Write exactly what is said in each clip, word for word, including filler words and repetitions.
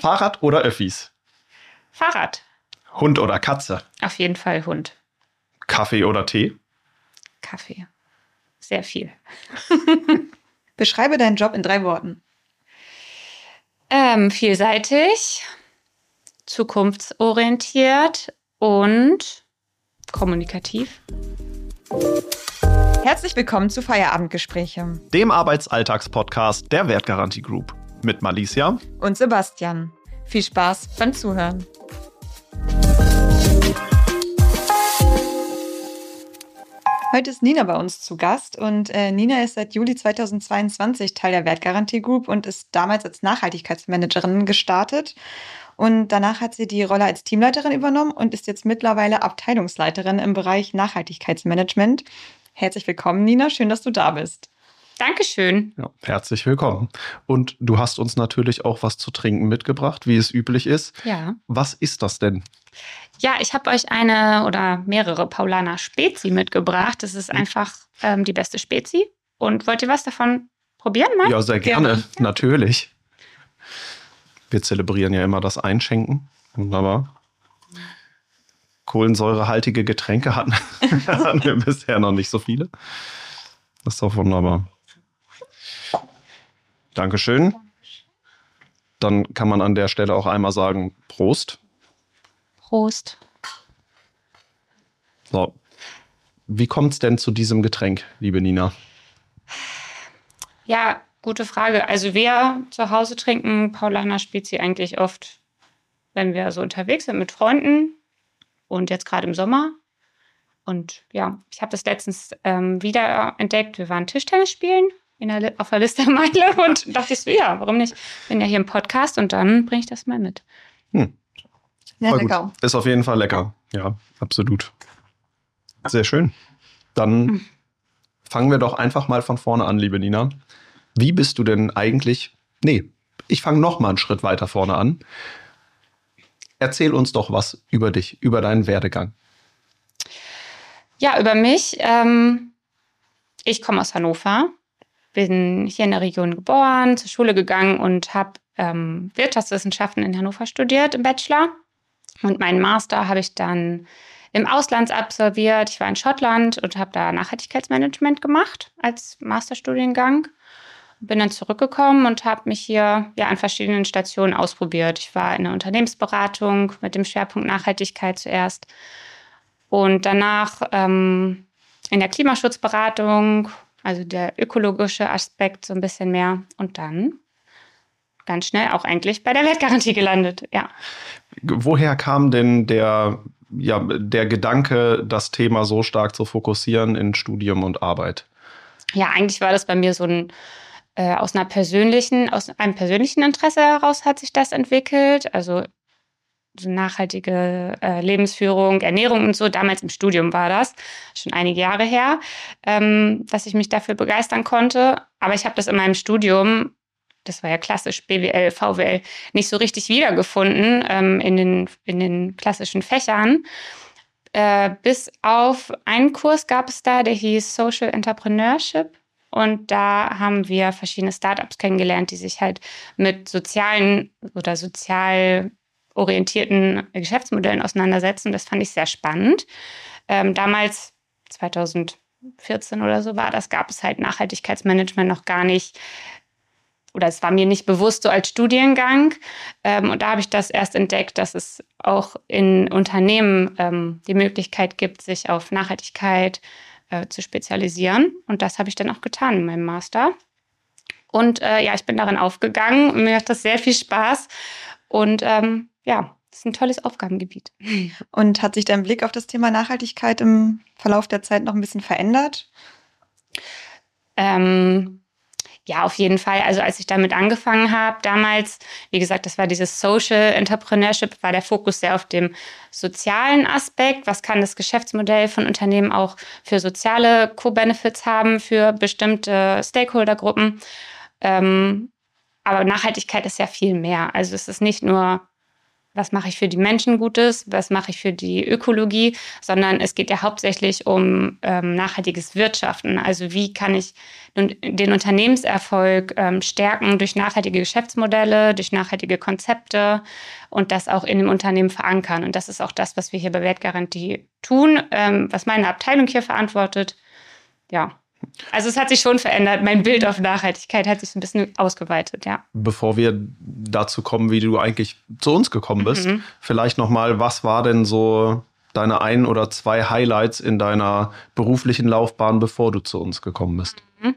Fahrrad oder Öffis? Fahrrad. Hund oder Katze? Auf jeden Fall Hund. Kaffee oder Tee? Kaffee. Sehr viel. Beschreibe deinen Job in drei Worten. Ähm, vielseitig, zukunftsorientiert und kommunikativ. Herzlich willkommen zu Feierabendgespräche. Dem Arbeitsalltagspodcast der Wertgarantie Group. Mit Malicia und Sebastian. Viel Spaß beim Zuhören. Heute ist Nina bei uns zu Gast und äh, Nina ist seit Juli zweitausendzweiundzwanzig Teil der Wertgarantie Group und ist damals als Nachhaltigkeitsmanagerin gestartet. Und danach hat sie die Rolle als Teamleiterin übernommen und ist jetzt mittlerweile Abteilungsleiterin im Bereich Nachhaltigkeitsmanagement. Herzlich willkommen, Nina. Schön, dass du da bist. Dankeschön. Ja, herzlich willkommen. Und du hast uns natürlich auch was zu trinken mitgebracht, wie es üblich ist. Ja. Was ist das denn? Ja, ich habe euch eine oder mehrere Paulaner Spezi mitgebracht. Das ist einfach ähm, die beste Spezi. Und wollt ihr was davon probieren mal? Ja, sehr gerne, gerne. Natürlich. Wir zelebrieren ja immer das Einschenken. Wunderbar. Kohlensäurehaltige Getränke hatten, hatten wir bisher noch nicht so viele. Das ist doch wunderbar. Dankeschön. Dann kann man an der Stelle auch einmal sagen, Prost. Prost. So. Wie kommt es denn zu diesem Getränk, liebe Nina? Ja, gute Frage. Also wir zu Hause trinken Paulaner Spezi eigentlich oft, wenn wir so unterwegs sind mit Freunden und jetzt gerade im Sommer. Und ja, ich habe das letztens ähm, wieder entdeckt. Wir waren Tischtennis spielen in der, auf der Listermeile und dachte ich so, ja, warum nicht? Bin ja hier im Podcast und dann bringe ich das mal mit. Hm. Ja, lecker. Ist auf jeden Fall lecker. Ja, absolut. Sehr schön. Dann hm. fangen wir doch einfach mal von vorne an, liebe Nina. Wie bist du denn eigentlich? Nee, ich fange noch mal einen Schritt weiter vorne an. Erzähl uns doch was über dich, über deinen Werdegang. Ja, über mich. Ähm, ich komme aus Hannover, bin hier in der Region geboren, zur Schule gegangen und habe ähm, Wirtschaftswissenschaften in Hannover studiert im Bachelor. Und meinen Master habe ich dann im Ausland absolviert. Ich war in Schottland und habe da Nachhaltigkeitsmanagement gemacht als Masterstudiengang. Bin dann zurückgekommen und habe mich hier ja an verschiedenen Stationen ausprobiert. Ich war in der Unternehmensberatung mit dem Schwerpunkt Nachhaltigkeit zuerst. Und danach ähm, in der Klimaschutzberatung, also der ökologische Aspekt so ein bisschen mehr. Und dann ganz schnell auch eigentlich bei der Wertgarantie gelandet, ja. Woher kam denn der, ja, der Gedanke, das Thema so stark zu fokussieren in Studium und Arbeit? Ja, eigentlich war das bei mir so ein, äh, aus einer persönlichen, aus einem persönlichen Interesse heraus hat sich das entwickelt. Also so nachhaltige äh, Lebensführung, Ernährung und so. Damals im Studium war das, schon einige Jahre her, ähm, dass ich mich dafür begeistern konnte. Aber ich habe das in meinem Studium, das war ja klassisch B W L, V W L, nicht so richtig wiedergefunden ähm, in den, in den klassischen Fächern. Äh, bis auf einen Kurs gab es da, der hieß Social Entrepreneurship. Und da haben wir verschiedene Startups kennengelernt, die sich halt mit sozialen oder sozial orientierten Geschäftsmodellen auseinandersetzen. Das fand ich sehr spannend. Ähm, damals, zweitausendvierzehn oder so war das, gab es halt Nachhaltigkeitsmanagement noch gar nicht, oder es war mir nicht bewusst so als Studiengang. Ähm, und da habe ich das erst entdeckt, dass es auch in Unternehmen ähm, die Möglichkeit gibt, sich auf Nachhaltigkeit äh, zu spezialisieren. Und das habe ich dann auch getan in meinem Master. Und äh, ja, ich bin darin aufgegangen und mir macht das sehr viel Spaß. Und ähm, ja, das ist ein tolles Aufgabengebiet. Und hat sich dein Blick auf das Thema Nachhaltigkeit im Verlauf der Zeit noch ein bisschen verändert? Ähm, ja, auf jeden Fall. Also als ich damit angefangen habe, damals, wie gesagt, das war dieses Social Entrepreneurship, war der Fokus sehr auf dem sozialen Aspekt. Was kann das Geschäftsmodell von Unternehmen auch für soziale Co-Benefits haben, für bestimmte Stakeholdergruppen? Ähm, aber Nachhaltigkeit ist ja viel mehr. Also es ist nicht nur was mache ich für die Menschen Gutes, was mache ich für die Ökologie, sondern es geht ja hauptsächlich um ähm, nachhaltiges Wirtschaften. Also wie kann ich nun den Unternehmenserfolg ähm, stärken durch nachhaltige Geschäftsmodelle, durch nachhaltige Konzepte und das auch in dem Unternehmen verankern. Und das ist auch das, was wir hier bei Wertgarantie tun, ähm, was meine Abteilung hier verantwortet. Ja. Also es hat sich schon verändert. Mein Bild auf Nachhaltigkeit hat sich ein bisschen ausgeweitet, ja. Bevor wir dazu kommen, wie du eigentlich zu uns gekommen bist, mhm. vielleicht nochmal, was war denn so deine ein oder zwei Highlights in deiner beruflichen Laufbahn, bevor du zu uns gekommen bist? Mhm.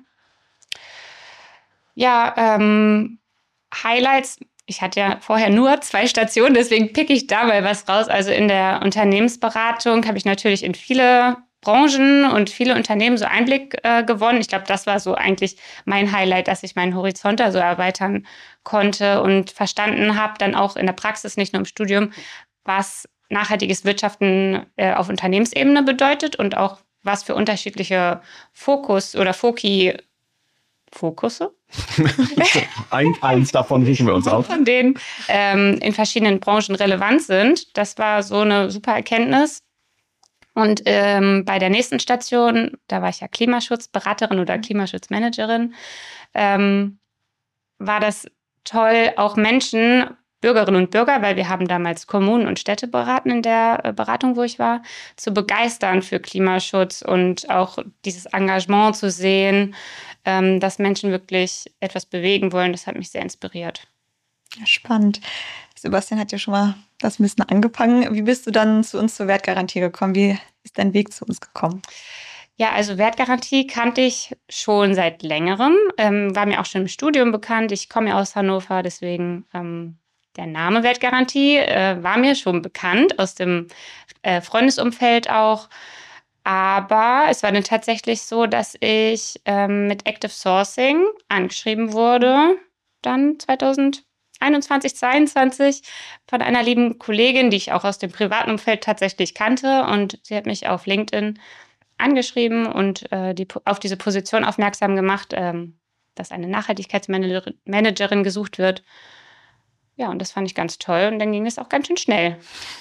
Ja, ähm, Highlights, ich hatte ja vorher nur zwei Stationen, deswegen picke ich da mal was raus. Also in der Unternehmensberatung habe ich natürlich in viele Branchen und viele Unternehmen so Einblick äh, gewonnen. Ich glaube, das war so eigentlich mein Highlight, dass ich meinen Horizont da so erweitern konnte und verstanden habe, dann auch in der Praxis, nicht nur im Studium, was nachhaltiges Wirtschaften äh, auf Unternehmensebene bedeutet und auch was für unterschiedliche Fokus oder Foki Fokusse? Ein, eins davon suchen wir uns auf. Von denen ähm, in verschiedenen Branchen relevant sind. Das war so eine super Erkenntnis. Und ähm, bei der nächsten Station, da war ich ja Klimaschutzberaterin oder Klimaschutzmanagerin, ähm, war das toll, auch Menschen, Bürgerinnen und Bürger, weil wir haben damals Kommunen und Städte beraten in der äh, Beratung, wo ich war, zu begeistern für Klimaschutz und auch dieses Engagement zu sehen, ähm, dass Menschen wirklich etwas bewegen wollen. Das hat mich sehr inspiriert. Ja, spannend. Sebastian hat ja schon mal das ein bisschen angefangen. Wie bist du dann zu uns zur Wertgarantie gekommen? Wie ist dein Weg zu uns gekommen? Ja, also Wertgarantie kannte ich schon seit längerem, ähm, war mir auch schon im Studium bekannt. Ich komme ja aus Hannover, deswegen ähm, der Name Wertgarantie äh, war mir schon bekannt, aus dem äh, Freundesumfeld auch. Aber es war dann tatsächlich so, dass ich ähm, mit Active Sourcing angeschrieben wurde, dann zweitausendeinundzwanzig, zweiundzwanzig, von einer lieben Kollegin, die ich auch aus dem privaten Umfeld tatsächlich kannte. Und sie hat mich auf LinkedIn angeschrieben und äh, die, auf diese Position aufmerksam gemacht, ähm, dass eine Nachhaltigkeitsmanagerin gesucht wird. Ja, und das fand ich ganz toll. Und dann ging es auch ganz schön schnell.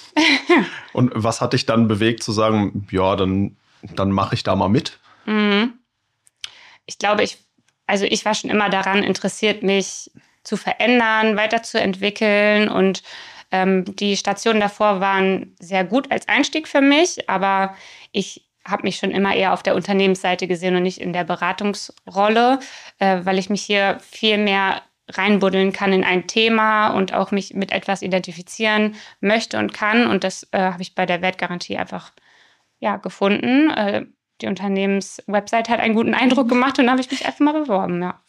Und was hat dich dann bewegt zu sagen, ja, dann, dann mache ich da mal mit? Mhm. Ich glaube, ich, also ich war schon immer daran interessiert, mich zu verändern, weiterzuentwickeln. Und ähm, die Stationen davor waren sehr gut als Einstieg für mich. Aber ich habe mich schon immer eher auf der Unternehmensseite gesehen und nicht in der Beratungsrolle, äh, weil ich mich hier viel mehr reinbuddeln kann in ein Thema und auch mich mit etwas identifizieren möchte und kann. Und das äh, habe ich bei der Wertgarantie einfach ja, gefunden. Äh, die Unternehmenswebsite hat einen guten Eindruck gemacht und da habe ich mich einfach mal beworben. Ja.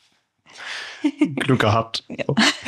Glück gehabt. Ja.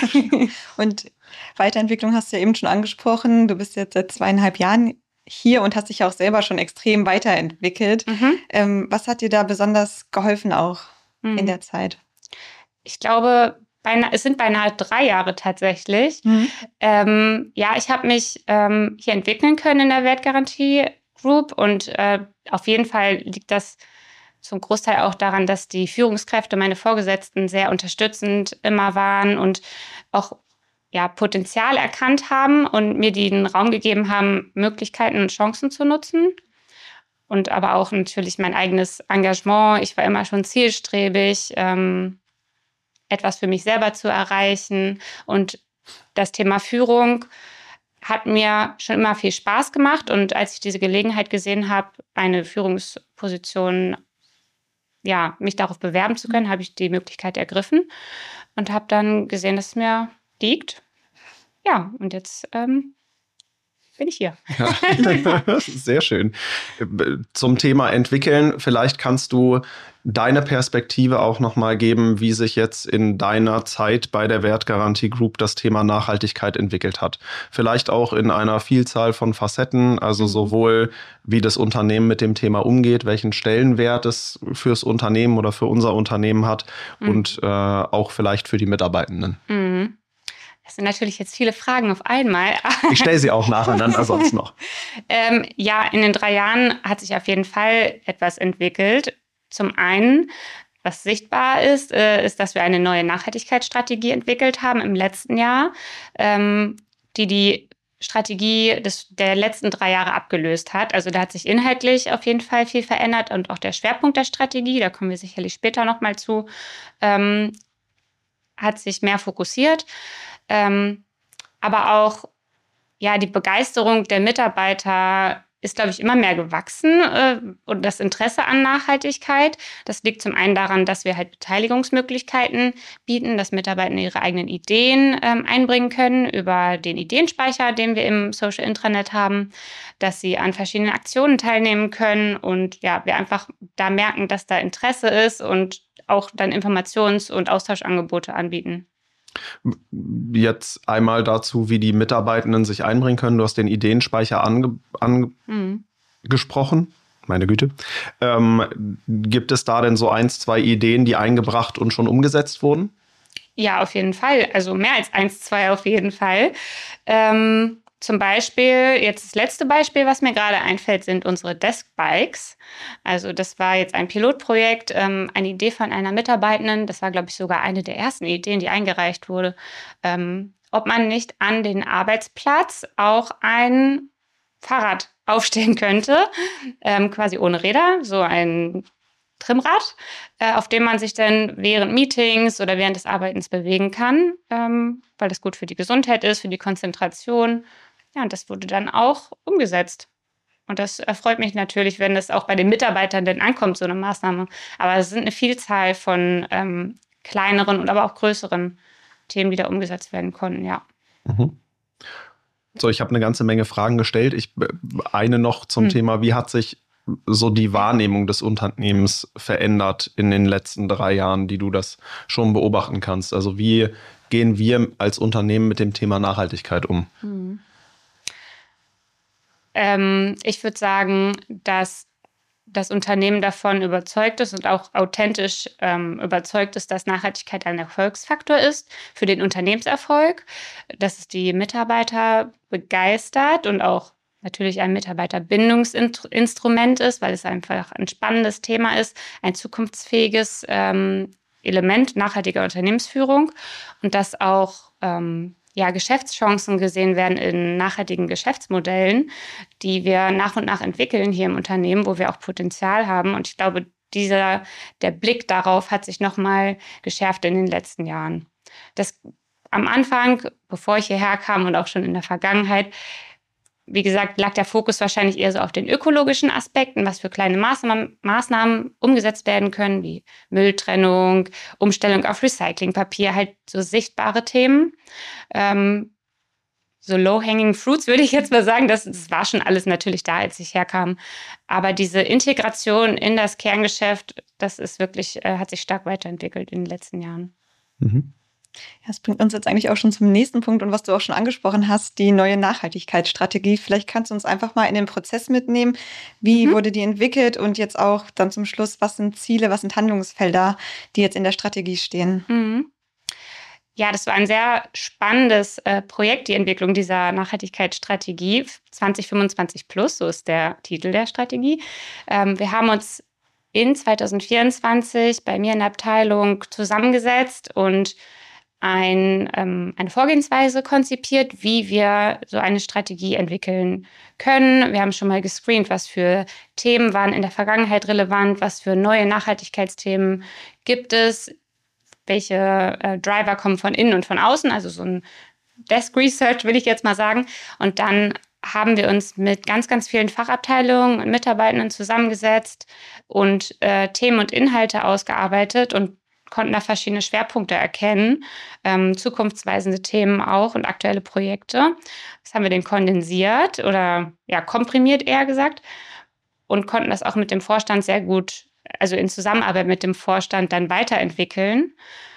Und Weiterentwicklung hast du ja eben schon angesprochen. Du bist jetzt seit zweieinhalb Jahren hier und hast dich auch selber schon extrem weiterentwickelt. Mhm. Ähm, was hat dir da besonders geholfen auch mhm. in der Zeit? Ich glaube, beinahe, es sind beinahe drei Jahre tatsächlich. Mhm. Ähm, ja, ich habe mich ähm, hier entwickeln können in der Wertgarantie Group und äh, auf jeden Fall liegt das zum Großteil auch daran, dass die Führungskräfte, meine Vorgesetzten, sehr unterstützend immer waren und auch ja, Potenzial erkannt haben und mir den Raum gegeben haben, Möglichkeiten und Chancen zu nutzen. Und aber auch natürlich mein eigenes Engagement. Ich war immer schon zielstrebig, ähm, etwas für mich selber zu erreichen. Und das Thema Führung hat mir schon immer viel Spaß gemacht. Und als ich diese Gelegenheit gesehen habe, eine Führungsposition, ja, mich darauf bewerben zu können, habe ich die Möglichkeit ergriffen und habe dann gesehen, dass es mir liegt. Ja, und jetzt ähm, bin ich hier. Ja. Sehr schön. Zum Thema entwickeln, vielleicht kannst du deine Perspektive auch nochmal geben, wie sich jetzt in deiner Zeit bei der Wertgarantie Group das Thema Nachhaltigkeit entwickelt hat. Vielleicht auch in einer Vielzahl von Facetten, also sowohl wie das Unternehmen mit dem Thema umgeht, welchen Stellenwert es fürs Unternehmen oder für unser Unternehmen hat mhm. und äh, auch vielleicht für die Mitarbeitenden. Mhm. Das sind natürlich jetzt viele Fragen auf einmal. Ich stelle sie auch nacheinander sonst noch. ähm, ja, in den drei Jahren hat sich auf jeden Fall etwas entwickelt. Zum einen, was sichtbar ist, äh, ist, dass wir eine neue Nachhaltigkeitsstrategie entwickelt haben im letzten Jahr, ähm, die die Strategie des, der letzten drei Jahre abgelöst hat. Also da hat sich inhaltlich auf jeden Fall viel verändert und auch der Schwerpunkt der Strategie, da kommen wir sicherlich später nochmal zu, ähm, hat sich mehr fokussiert. Ähm, aber auch ja, die Begeisterung der Mitarbeiter ist, glaube ich, immer mehr gewachsen äh, und das Interesse an Nachhaltigkeit. Das liegt zum einen daran, dass wir halt Beteiligungsmöglichkeiten bieten, dass Mitarbeiter ihre eigenen Ideen ähm, einbringen können über den Ideenspeicher, den wir im Social Intranet haben, dass sie an verschiedenen Aktionen teilnehmen können und ja, wir einfach da merken, dass da Interesse ist und auch dann Informations- und Austauschangebote anbieten. Jetzt einmal dazu, wie die Mitarbeitenden sich einbringen können. Du hast den Ideenspeicher ange angesprochen. Mhm. Meine Güte. Ähm, gibt es da denn so eins, zwei Ideen, die eingebracht und schon umgesetzt wurden? Ja, auf jeden Fall. Also mehr als eins, zwei auf jeden Fall. Ähm, zum Beispiel, jetzt das letzte Beispiel, was mir gerade einfällt, sind unsere Deskbikes. Also das war jetzt ein Pilotprojekt, ähm, eine Idee von einer Mitarbeitenden. Das war, glaube ich, sogar eine der ersten Ideen, die eingereicht wurde. Ähm, ob man nicht an den Arbeitsplatz auch ein Fahrrad aufstellen könnte, ähm, quasi ohne Räder, so ein Trimmrad, äh, auf dem man sich dann während Meetings oder während des Arbeitens bewegen kann, ähm, weil das gut für die Gesundheit ist, für die Konzentration. Ja, und das wurde dann auch umgesetzt. Und das erfreut mich natürlich, wenn das auch bei den Mitarbeitern dann ankommt, so eine Maßnahme. Aber es sind eine Vielzahl von ähm, kleineren und aber auch größeren Themen, die da umgesetzt werden konnten, ja. Mhm. So, ich habe eine ganze Menge Fragen gestellt. Ich eine noch zum hm. Thema, wie hat sich so die Wahrnehmung des Unternehmens verändert in den letzten drei Jahren, die du das schon beobachten kannst? Also wie gehen wir als Unternehmen mit dem Thema Nachhaltigkeit um? Hm. Ähm, ich würde sagen, dass das Unternehmen davon überzeugt ist und auch authentisch ähm, überzeugt ist, dass Nachhaltigkeit ein Erfolgsfaktor ist für den Unternehmenserfolg, dass es die Mitarbeiter begeistert und auch natürlich ein Mitarbeiterbindungsinstrument ist, weil es einfach ein spannendes Thema ist, ein zukunftsfähiges ähm, Element nachhaltiger Unternehmensführung und dass auch ähm, ja, Geschäftschancen gesehen werden in nachhaltigen Geschäftsmodellen, die wir nach und nach entwickeln hier im Unternehmen, wo wir auch Potenzial haben. Und ich glaube, dieser, der Blick darauf hat sich nochmal geschärft in den letzten Jahren. Das am Anfang, bevor ich hierher kam und auch schon in der Vergangenheit, wie gesagt, lag der Fokus wahrscheinlich eher so auf den ökologischen Aspekten, was für kleine Maßnahmen, Maßnahmen umgesetzt werden können, wie Mülltrennung, Umstellung auf Recyclingpapier, halt so sichtbare Themen. Ähm, so low-hanging fruits würde ich jetzt mal sagen, das, das war schon alles natürlich da, als ich herkam. Aber diese Integration in das Kerngeschäft, das ist wirklich, äh, hat sich stark weiterentwickelt in den letzten Jahren. Mhm. Ja, das bringt uns jetzt eigentlich auch schon zum nächsten Punkt und was du auch schon angesprochen hast, die neue Nachhaltigkeitsstrategie. Vielleicht kannst du uns einfach mal in den Prozess mitnehmen. Wie mhm. wurde die entwickelt und jetzt auch dann zum Schluss, was sind Ziele, was sind Handlungsfelder, die jetzt in der Strategie stehen? Mhm. Ja, das war ein sehr spannendes äh, Projekt, die Entwicklung dieser Nachhaltigkeitsstrategie zwanzig fünfundzwanzig plus, so ist der Titel der Strategie. Ähm, wir haben uns in zwanzig vierundzwanzig bei mir in der Abteilung zusammengesetzt und ein, ähm, eine Vorgehensweise konzipiert, wie wir so eine Strategie entwickeln können. Wir haben schon mal gescreent, was für Themen waren in der Vergangenheit relevant, was für neue Nachhaltigkeitsthemen gibt es, welche äh, Driver kommen von innen und von außen, also so ein Desk Research will ich jetzt mal sagen. Und dann haben wir uns mit ganz, ganz vielen Fachabteilungen und Mitarbeitenden zusammengesetzt und äh, Themen und Inhalte ausgearbeitet und konnten da verschiedene Schwerpunkte erkennen, ähm, zukunftsweisende Themen auch und aktuelle Projekte. Das haben wir dann kondensiert oder ja komprimiert eher gesagt und konnten das auch mit dem Vorstand sehr gut, also in Zusammenarbeit mit dem Vorstand dann weiterentwickeln.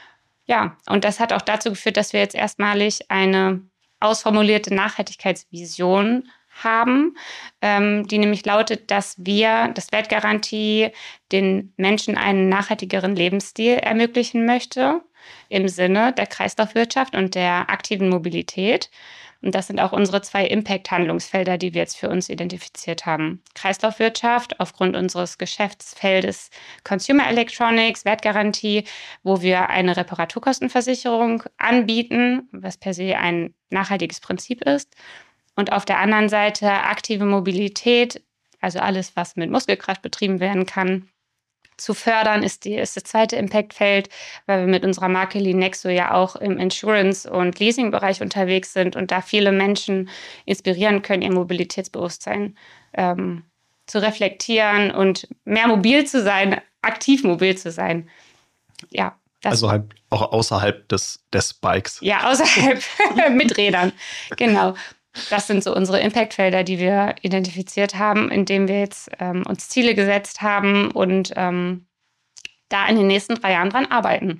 Ja, und das hat auch dazu geführt, dass wir jetzt erstmalig eine ausformulierte Nachhaltigkeitsvision haben, ähm, die nämlich lautet, dass wir, das Wertgarantie, den Menschen einen nachhaltigeren Lebensstil ermöglichen möchte im Sinne der Kreislaufwirtschaft und der aktiven Mobilität. Und das sind auch unsere zwei Impact-Handlungsfelder, die wir jetzt für uns identifiziert haben. Kreislaufwirtschaft aufgrund unseres Geschäftsfeldes Consumer Electronics, Wertgarantie, wo wir eine Reparaturkostenversicherung anbieten, was per se ein nachhaltiges Prinzip ist. Und auf der anderen Seite aktive Mobilität, also alles, was mit Muskelkraft betrieben werden kann, zu fördern, ist, die, ist das zweite Impactfeld, weil wir mit unserer Marke Linexo ja auch im Insurance- und Leasing-Bereich unterwegs sind und da viele Menschen inspirieren können, ihr Mobilitätsbewusstsein ähm, zu reflektieren und mehr mobil zu sein, aktiv mobil zu sein. Ja. Das also halt auch außerhalb des, des Bikes. Ja, außerhalb mit Rädern. Genau. Das sind so unsere Impactfelder, die wir identifiziert haben, indem wir jetzt ähm, uns Ziele gesetzt haben und ähm, da in den nächsten drei Jahren dran arbeiten.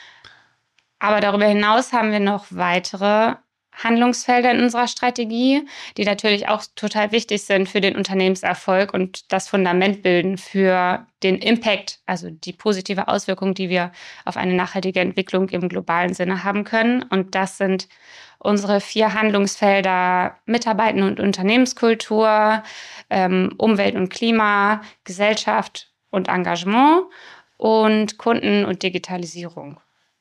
Aber darüber hinaus haben wir noch weitere Handlungsfelder in unserer Strategie, die natürlich auch total wichtig sind für den Unternehmenserfolg und das Fundament bilden für den Impact, also die positive Auswirkung, die wir auf eine nachhaltige Entwicklung im globalen Sinne haben können. Und das sind unsere vier Handlungsfelder Mitarbeiten- und Unternehmenskultur, ähm, Umwelt und Klima, Gesellschaft und Engagement und Kunden und Digitalisierung.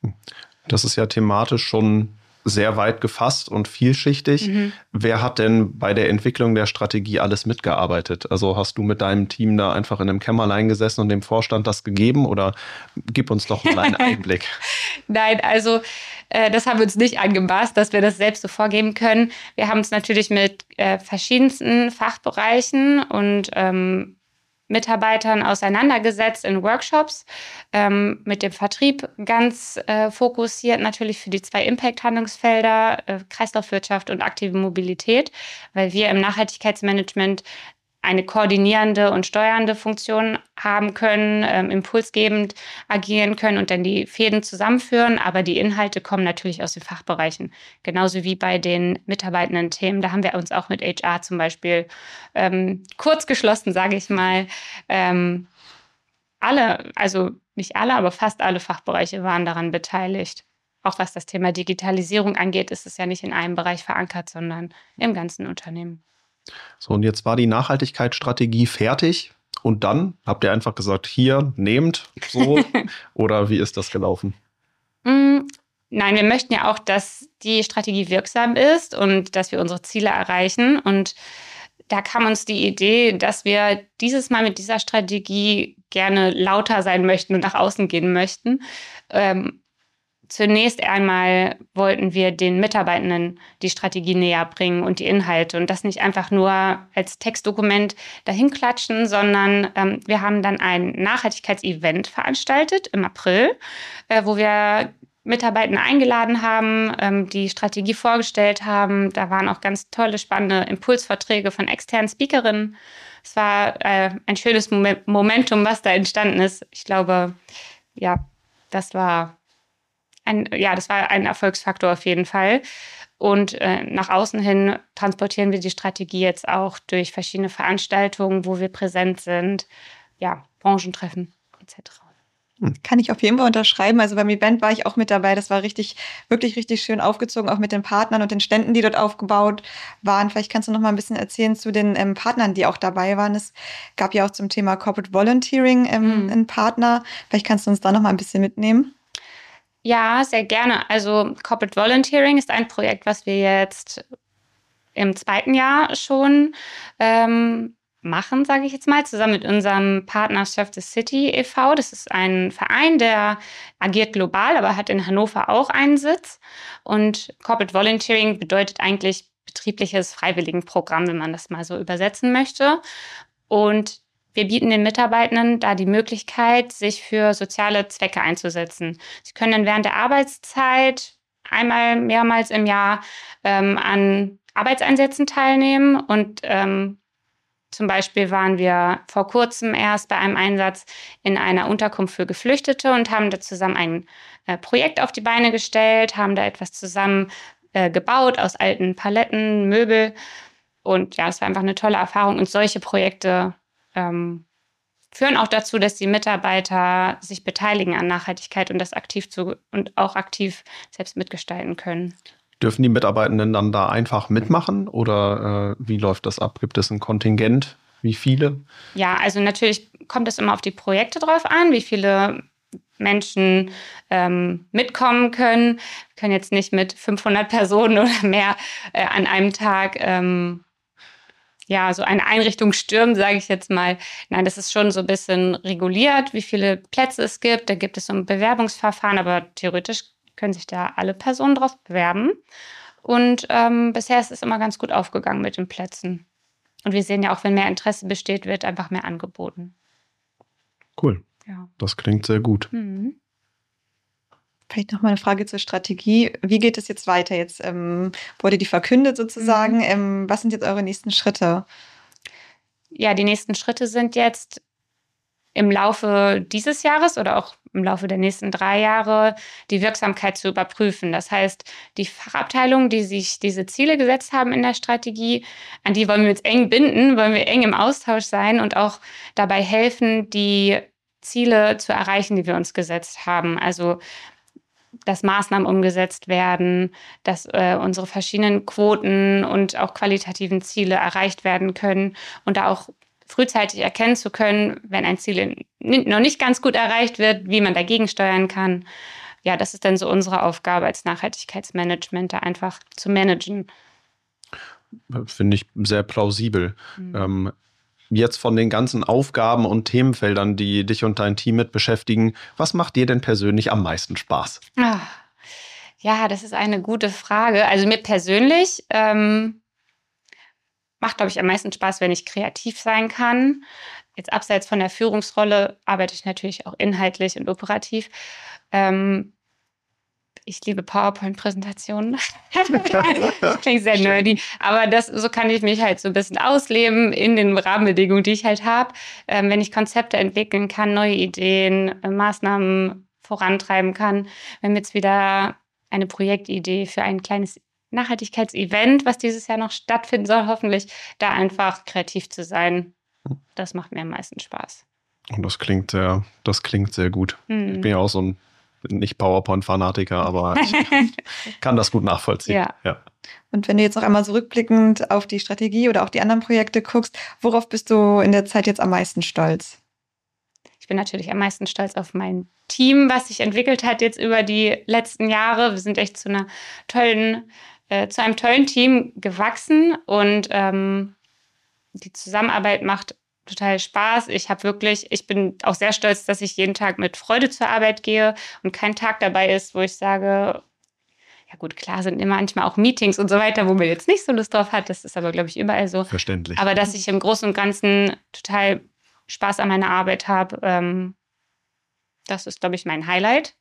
Das ist ja thematisch schon sehr weit gefasst und vielschichtig. Mhm. Wer hat denn bei der Entwicklung der Strategie alles mitgearbeitet? Also hast du mit deinem Team da einfach in einem Kämmerlein gesessen und dem Vorstand das gegeben oder gib uns doch mal einen Einblick. Nein, also äh, das haben wir uns nicht angemaßt, dass wir das selbst so vorgeben können. Wir haben uns natürlich mit äh, verschiedensten Fachbereichen und ähm, Mitarbeitern auseinandergesetzt in Workshops, ähm, mit dem Vertrieb ganz äh, fokussiert, natürlich für die zwei Impact-Handlungsfelder, äh, Kreislaufwirtschaft und aktive Mobilität, weil wir im Nachhaltigkeitsmanagement eine koordinierende und steuernde Funktion haben können, ähm, impulsgebend agieren können und dann die Fäden zusammenführen. Aber die Inhalte kommen natürlich aus den Fachbereichen. Genauso wie bei den mitarbeitenden Themen. Da haben wir uns auch mit H R zum Beispiel ähm, kurz geschlossen, sage ich mal. Ähm, alle, also nicht alle, aber fast alle Fachbereiche waren daran beteiligt. Auch was das Thema Digitalisierung angeht, ist es ja nicht in einem Bereich verankert, sondern im ganzen Unternehmen. So, und jetzt war die Nachhaltigkeitsstrategie fertig und dann habt ihr einfach gesagt, hier, nehmt so oder wie ist das gelaufen? Mm, nein, wir möchten ja auch, dass die Strategie wirksam ist und dass wir unsere Ziele erreichen und da kam uns die Idee, dass wir dieses Mal mit dieser Strategie gerne lauter sein möchten und nach außen gehen möchten. Ähm, Zunächst einmal wollten wir den Mitarbeitenden die Strategie näher bringen und die Inhalte und das nicht einfach nur als Textdokument dahin klatschen, sondern ähm, wir haben dann ein Nachhaltigkeitsevent veranstaltet im April, äh, wo wir Mitarbeitende eingeladen haben, ähm, die Strategie vorgestellt haben. Da waren auch ganz tolle, spannende Impulsvorträge von externen Speakerinnen. Es war äh, ein schönes Moment, Momentum, was da entstanden ist. Ich glaube, ja, das war Ein, ja, das war ein Erfolgsfaktor auf jeden Fall. Und äh, nach außen hin transportieren wir die Strategie jetzt auch durch verschiedene Veranstaltungen, wo wir präsent sind, ja, Branchentreffen et cetera. Kann ich auf jeden Fall unterschreiben. Also beim Event war ich auch mit dabei. Das war richtig, wirklich, richtig schön aufgezogen, auch mit den Partnern und den Ständen, die dort aufgebaut waren. Vielleicht kannst du noch mal ein bisschen erzählen zu den ähm, Partnern, die auch dabei waren. Es gab ja auch zum Thema Corporate Volunteering ähm, mhm. einen Partner. Vielleicht kannst du uns da noch mal ein bisschen mitnehmen. Ja, sehr gerne. Also Corporate Volunteering ist ein Projekt, was wir jetzt im zweiten Jahr schon ähm, machen, sage ich jetzt mal, zusammen mit unserem Partner Serve the City e V. Das ist ein Verein, der agiert global, aber hat in Hannover auch einen Sitz. Und Corporate Volunteering bedeutet eigentlich betriebliches Freiwilligenprogramm, wenn man das mal so übersetzen möchte. Und wir bieten den Mitarbeitenden da die Möglichkeit, sich für soziale Zwecke einzusetzen. Sie können dann während der Arbeitszeit einmal, mehrmals im Jahr ähm, an Arbeitseinsätzen teilnehmen. Und ähm, zum Beispiel waren wir vor kurzem erst bei einem Einsatz in einer Unterkunft für Geflüchtete und haben da zusammen ein äh, Projekt auf die Beine gestellt, haben da etwas zusammen äh, gebaut aus alten Paletten, Möbel. Und ja, es war einfach eine tolle Erfahrung. Und solche Projekte Ähm, führen auch dazu, dass die Mitarbeiter sich beteiligen an Nachhaltigkeit und das aktiv zu und auch aktiv selbst mitgestalten können. Dürfen die Mitarbeitenden dann da einfach mitmachen oder äh, wie läuft das ab? Gibt es ein Kontingent? Wie viele? Ja, also natürlich kommt es immer auf die Projekte drauf an, wie viele Menschen ähm, mitkommen können. Wir können jetzt nicht mit fünfhundert Personen oder mehr äh, an einem Tag ähm, ja, so eine Einrichtung stürmen, sage ich jetzt mal. Nein, das ist schon so ein bisschen reguliert, wie viele Plätze es gibt. Da gibt es so ein Bewerbungsverfahren, aber theoretisch können sich da alle Personen drauf bewerben. Und ähm, bisher ist es immer ganz gut aufgegangen mit den Plätzen. Und wir sehen ja auch, wenn mehr Interesse besteht, wird einfach mehr angeboten. Cool. Ja. Das klingt sehr gut. Mhm. Vielleicht noch mal eine Frage zur Strategie. Wie geht es jetzt weiter? Jetzt ähm, wurde die verkündet sozusagen. Mhm. Ähm, was sind jetzt eure nächsten Schritte? Ja, die nächsten Schritte sind jetzt im Laufe dieses Jahres oder auch im Laufe der nächsten drei Jahre die Wirksamkeit zu überprüfen. Das heißt, die Fachabteilungen, die sich diese Ziele gesetzt haben in der Strategie, an die wollen wir jetzt eng binden, wollen wir eng im Austausch sein und auch dabei helfen, die Ziele zu erreichen, die wir uns gesetzt haben. Also dass Maßnahmen umgesetzt werden, dass äh, unsere verschiedenen Quoten und auch qualitativen Ziele erreicht werden können und da auch frühzeitig erkennen zu können, wenn ein Ziel noch nicht ganz gut erreicht wird, wie man dagegen steuern kann. Ja, das ist dann so unsere Aufgabe als Nachhaltigkeitsmanagement, da einfach zu managen. Finde ich sehr plausibel. Mhm. Ähm, jetzt von den ganzen Aufgaben und Themenfeldern, die dich und dein Team mit beschäftigen, was macht dir denn persönlich am meisten Spaß? Ah, ja, das ist eine gute Frage. Also mir persönlich ähm, macht, glaube ich, am meisten Spaß, wenn ich kreativ sein kann. Jetzt abseits von der Führungsrolle arbeite ich natürlich auch inhaltlich und operativ. Ähm, ich liebe PowerPoint-Präsentationen. Das klingt sehr nerdy. Aber das, so kann ich mich halt so ein bisschen ausleben in den Rahmenbedingungen, die ich halt habe. Ähm, wenn ich Konzepte entwickeln kann, neue Ideen, äh, Maßnahmen vorantreiben kann. Wir haben jetzt wieder eine Projektidee für ein kleines Nachhaltigkeitsevent, was dieses Jahr noch stattfinden soll, hoffentlich, da einfach kreativ zu sein. Das macht mir am meisten Spaß. Und das klingt sehr, das klingt sehr gut. Hm. Ich bin ja auch so ein nicht PowerPoint-Fanatiker, aber ich kann das gut nachvollziehen. Ja. Ja. Und wenn du jetzt noch einmal so rückblickend auf die Strategie oder auch die anderen Projekte guckst, worauf bist du in der Zeit jetzt am meisten stolz? Ich bin natürlich am meisten stolz auf mein Team, was sich entwickelt hat jetzt über die letzten Jahre. Wir sind echt zu einer tollen, äh, zu einem tollen Team gewachsen und ähm, die Zusammenarbeit macht total Spaß. Ich habe wirklich, ich bin auch sehr stolz, dass ich jeden Tag mit Freude zur Arbeit gehe und kein Tag dabei ist, wo ich sage, ja gut, klar sind immer manchmal auch Meetings und so weiter, wo man jetzt nicht so Lust drauf hat. Das ist aber, glaube ich, überall so. Verständlich. Aber dass ich im Großen und Ganzen total Spaß an meiner Arbeit habe, ähm, das ist, glaube ich, mein Highlight.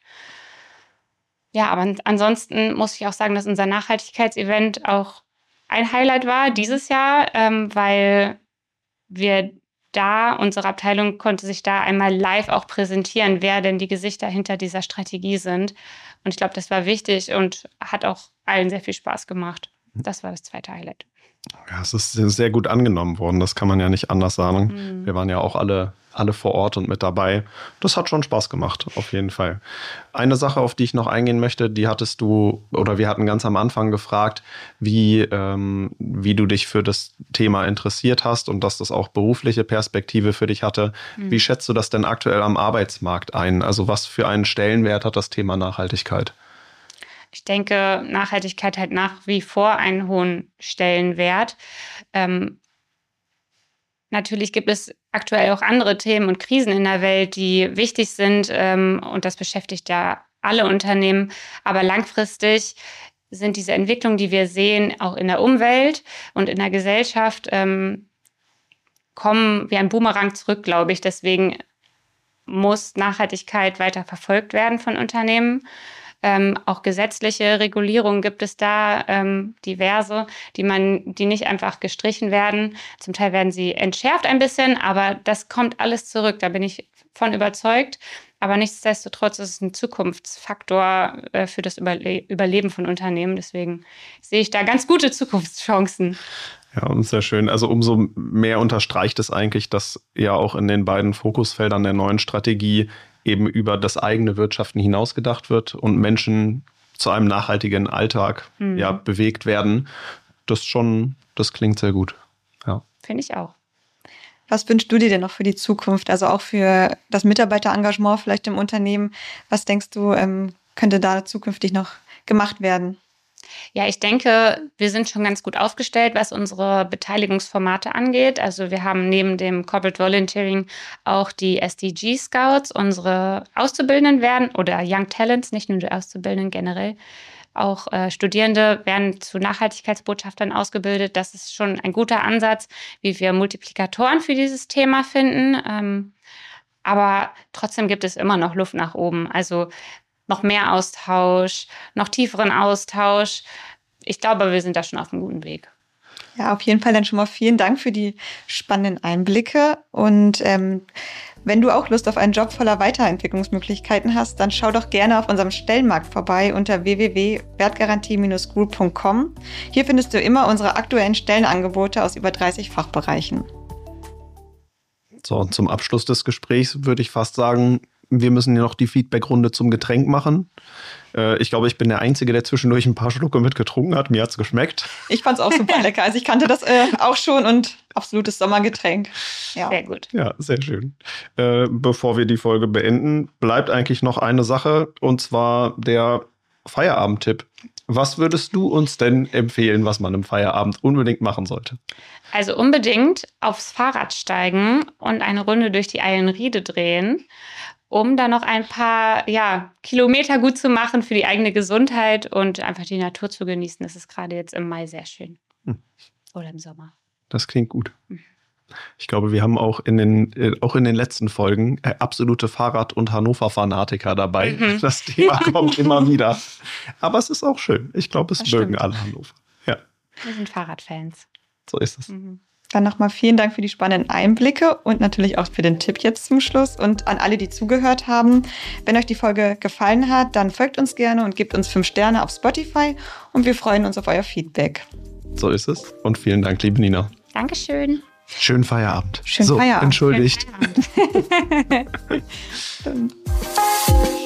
Ja, aber ansonsten muss ich auch sagen, dass unser Nachhaltigkeitsevent auch ein Highlight war dieses Jahr, ähm, weil wir da, unsere Abteilung konnte sich da einmal live auch präsentieren, wer denn die Gesichter hinter dieser Strategie sind. Und ich glaube, das war wichtig und hat auch allen sehr viel Spaß gemacht. Das war das zweite Highlight. Ja, es ist sehr gut angenommen worden, das kann man ja nicht anders sagen. Mhm. Wir waren ja auch alle, alle vor Ort und mit dabei. Das hat schon Spaß gemacht, auf jeden Fall. Eine Sache, auf die ich noch eingehen möchte, die hattest du, oder wir hatten ganz am Anfang gefragt, wie, ähm, wie du dich für das Thema interessiert hast und dass das auch berufliche Perspektive für dich hatte. Mhm. Wie schätzt du das denn aktuell am Arbeitsmarkt ein? Also was für einen Stellenwert hat das Thema Nachhaltigkeit? Ich denke, Nachhaltigkeit hat nach wie vor einen hohen Stellenwert. Ähm, natürlich gibt es aktuell auch andere Themen und Krisen in der Welt, die wichtig sind. Ähm, und das beschäftigt ja alle Unternehmen. Aber langfristig sind diese Entwicklungen, die wir sehen, auch in der Umwelt und in der Gesellschaft, ähm, kommen wie ein Boomerang zurück, glaube ich. Deswegen muss Nachhaltigkeit weiter verfolgt werden von Unternehmen. Ähm, auch gesetzliche Regulierungen gibt es da, ähm, diverse, die man, die nicht einfach gestrichen werden. Zum Teil werden sie entschärft ein bisschen, aber das kommt alles zurück. Da bin ich von überzeugt. Aber nichtsdestotrotz ist es ein Zukunftsfaktor äh, für das Überle- Überleben von Unternehmen. Deswegen sehe ich da ganz gute Zukunftschancen. Ja, und sehr schön. Also umso mehr unterstreicht es eigentlich, dass ja auch in den beiden Fokusfeldern der neuen Strategie eben über das eigene Wirtschaften hinaus gedacht wird und Menschen zu einem nachhaltigen Alltag mhm. ja, bewegt werden. Das schon, das klingt sehr gut. Ja. Finde ich auch. Was wünschst du dir denn noch für die Zukunft? Also auch für das Mitarbeiterengagement vielleicht im Unternehmen. Was denkst du, ähm, könnte da zukünftig noch gemacht werden? Ja, ich denke, wir sind schon ganz gut aufgestellt, was unsere Beteiligungsformate angeht. Also wir haben neben dem Corporate Volunteering auch die S D G Scouts. Unsere Auszubildenden werden, oder Young Talents, nicht nur die Auszubildenden generell, auch äh, Studierende werden zu Nachhaltigkeitsbotschaftern ausgebildet. Das ist schon ein guter Ansatz, wie wir Multiplikatoren für dieses Thema finden. Ähm, aber trotzdem gibt es immer noch Luft nach oben. Also noch mehr Austausch, noch tieferen Austausch. Ich glaube, wir sind da schon auf einem guten Weg. Ja, auf jeden Fall dann schon mal vielen Dank für die spannenden Einblicke. Und ähm, wenn du auch Lust auf einen Job voller Weiterentwicklungsmöglichkeiten hast, dann schau doch gerne auf unserem Stellenmarkt vorbei unter w w w punkt wertgarantie Bindestrich group punkt com. Hier findest du immer unsere aktuellen Stellenangebote aus über dreißig Fachbereichen. So, und zum Abschluss des Gesprächs würde ich fast sagen, wir müssen ja noch die Feedbackrunde zum Getränk machen. Äh, ich glaube, ich bin der Einzige, der zwischendurch ein paar Schlucke mitgetrunken hat. Mir hat es geschmeckt. Ich fand es auch super lecker. Also ich kannte das äh, auch schon und absolutes Sommergetränk. Ja. Sehr gut. Ja, sehr schön. Äh, bevor wir die Folge beenden, bleibt eigentlich noch eine Sache, und zwar der Feierabendtipp. Was würdest du uns denn empfehlen, was man im Feierabend unbedingt machen sollte? Also unbedingt aufs Fahrrad steigen und eine Runde durch die Eilenriede drehen, um dann noch ein paar ja, Kilometer gut zu machen für die eigene Gesundheit und einfach die Natur zu genießen. Das ist gerade jetzt im Mai sehr schön. Hm. Oder im Sommer. Das klingt gut. Ich glaube, wir haben auch in den, äh, auch in den letzten Folgen äh, absolute Fahrrad- und Hannover-Fanatiker dabei. Mhm. Das Thema kommt immer wieder. Aber es ist auch schön. Ich glaube, es das mögen stimmt. alle Hannover. Ja. Wir sind Fahrradfans. So ist es. Mhm. Dann nochmal vielen Dank für die spannenden Einblicke und natürlich auch für den Tipp jetzt zum Schluss. Und an alle, die zugehört haben, wenn euch die Folge gefallen hat, dann folgt uns gerne und gebt uns fünf Sterne auf Spotify. Und wir freuen uns auf euer Feedback. So ist es. Und vielen Dank, liebe Nina. Dankeschön. Schönen Feierabend. Schönen so, Feierabend. Entschuldigt. Schönen Feierabend. Stimmt.